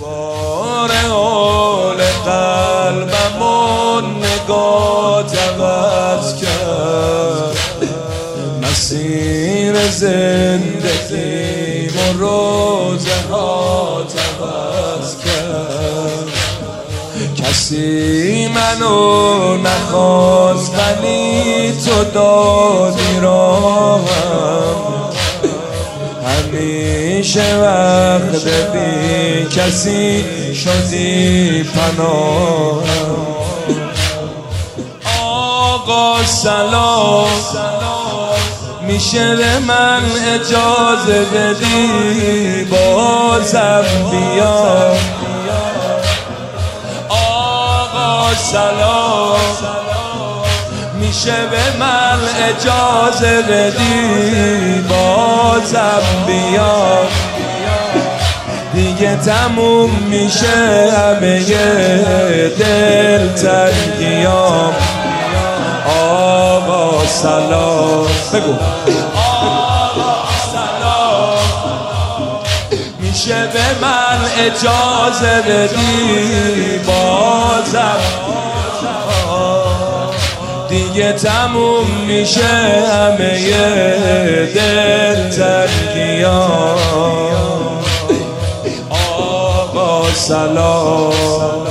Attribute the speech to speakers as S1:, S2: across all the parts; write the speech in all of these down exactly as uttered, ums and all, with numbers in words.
S1: دوباره حال قلبم و نگاه عوض کرد، مسیر زندگیم و روزه ها عوض کرد. کسی منو نخواست ولی تو دادی راهم، همیشه وقت بی کسی شدی پناهم. آقا سلام، میشه به من اجازه بدی بازم بیام؟ آقا سلام، میشه به من اجازه بدی بازم بیام؟ دیگه تموم میشه همه دل تنگیام. آقا سلام، بگو آقا سلام، میشه به من اجازه بدی بازم؟ دیگه تموم میشه همه دل تنگیام. آقا سلام،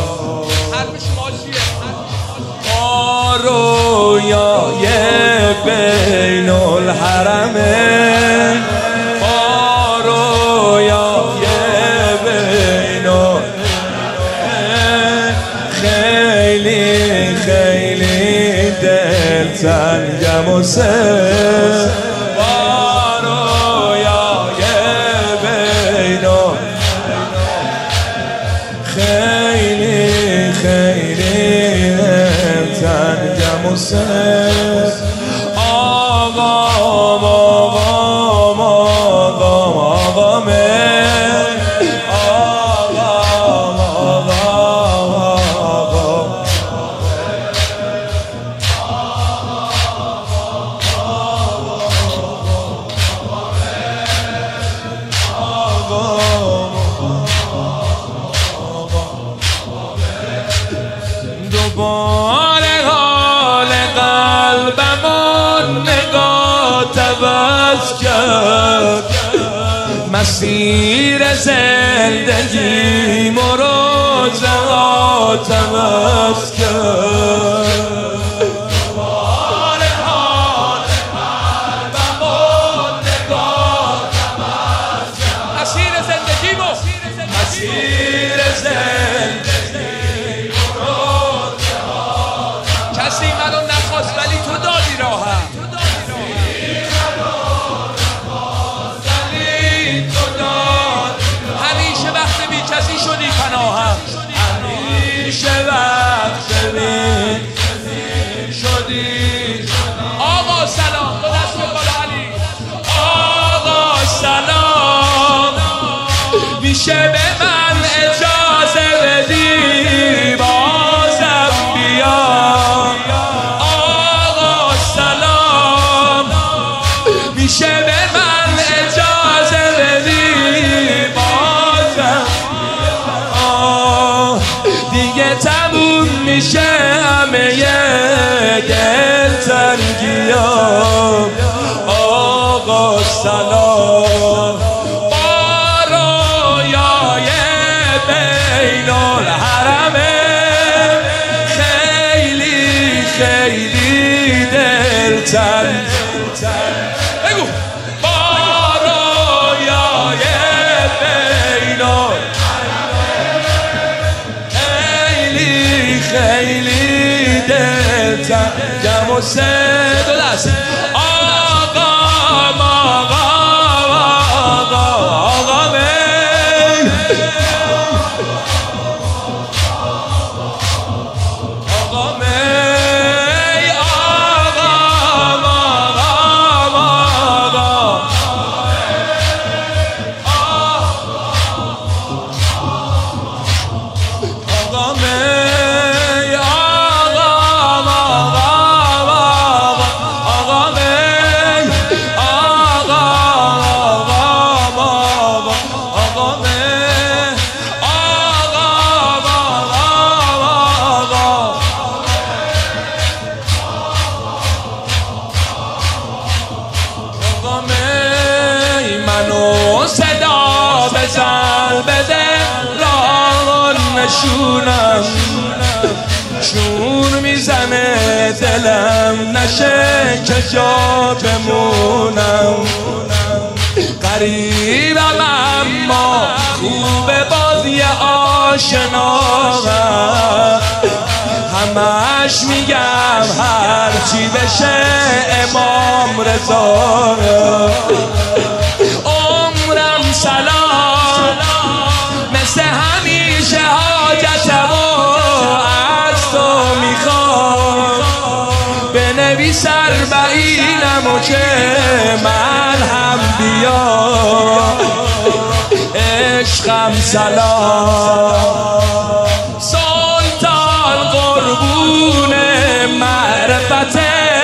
S1: ما رویای بین الحرمه، ما رویای بین الحرمه، خیلی خیلی دل تنگم و سه، ما رویای بین خیلی خیلی تنگم و سه. آقا آقا آقا آقا من، آقا آقا دوباره حال قلبم و نگاه عوض کرد، مسیر زندگیم و روزهات عوض کرد. دوباره حال قلبم و نگاه عوض کرد، مسیر زندگیم و مسیر زندگیم. کسی منو نخواست ولی تو دادی راهم، ولی تو داد. همیشه وقت بی کسی شدی پناهم، همیشه وقت بی کسی شدی. آقا سلام، دو دست بالا علی. آقا سلام، میشه به من اجازه بدی بازم بیام؟ آقا سلام، میشه به من اجازه بدی بازم؟ آه دیگه تموم میشه همه دل تنگیام. آقا سلام، با رویای بین الحرمه، خیلی خیلی دل تنگ. بگو با رویای بین الحرمه، خیلی خیلی دل تنگم و سه. دو دست آقا آقا آقا آقا من، آقا می، آقا آقا آقا آقا می، آقا آقا آقا نشونم چون میزنه دلم نشه که جا بمونم غریبم اما خوبه باز یه آشناغم همش میگم هرچی بشه امام رضا عمرم سلام مثل همیشه حاجتمو از تو میخوام بنویس اربعینمو که من هم بیا عشقم سلام سلطان قربون معرفت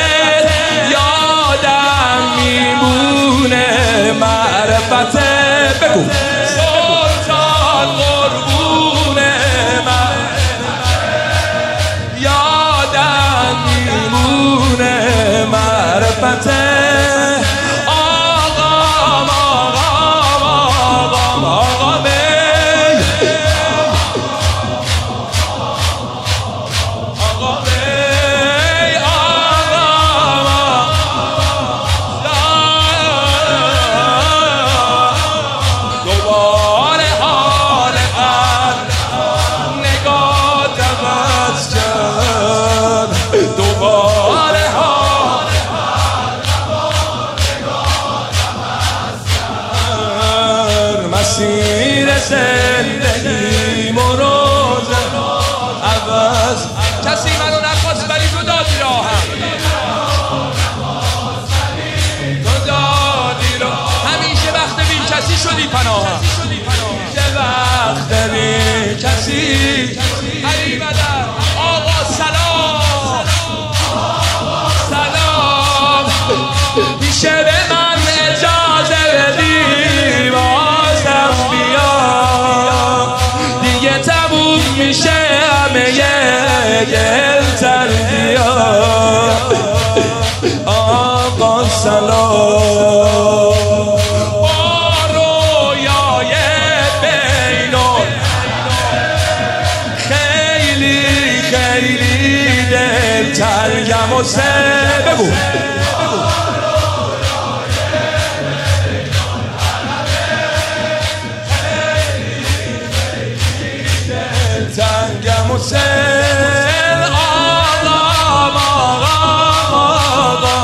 S1: یادم میمونه معرفت بگو سلطان قربون معرفت یادم میمونه معرفت مسیر زندگی مروز عوض کسی منو نخواست ولی تو دادی راهم تو دادی را همیشه وقت بی کسی شدی پناهم یه وقت بی کسی علی بدر آقا سلام سلام میشه به من اجازه بدی میشه همه گل تردیا آقا سلام با رویای بینون خیلی خیلی دل ترگم و سه بگو تنگم و سل آقا آقا آقا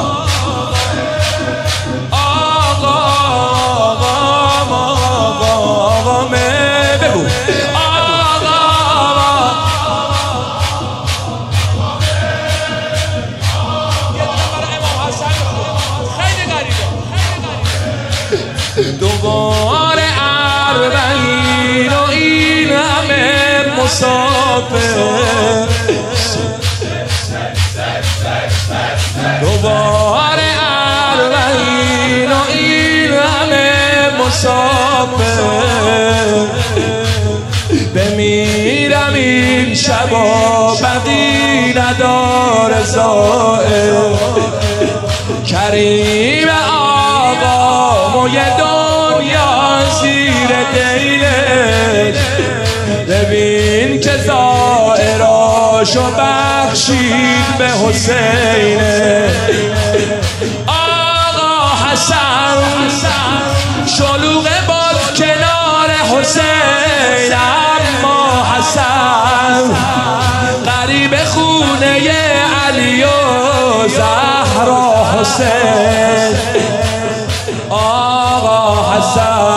S1: آقا آقا آقا آقا بگو آقا یه دونه برای امام حسن خیلی غریبه دوباره اربعین و این همه مسافر دوباره اربعین و این همه مسافر بمیرم این شبا بقی نداره زائر کریم آقا موی دنیا زیر دیلش ببین که زائراشو بخشید به حسین آقا حسن شلوغ باد کنار حسین اما حسن قریب خونه علی و زهرا حسین آقا حسن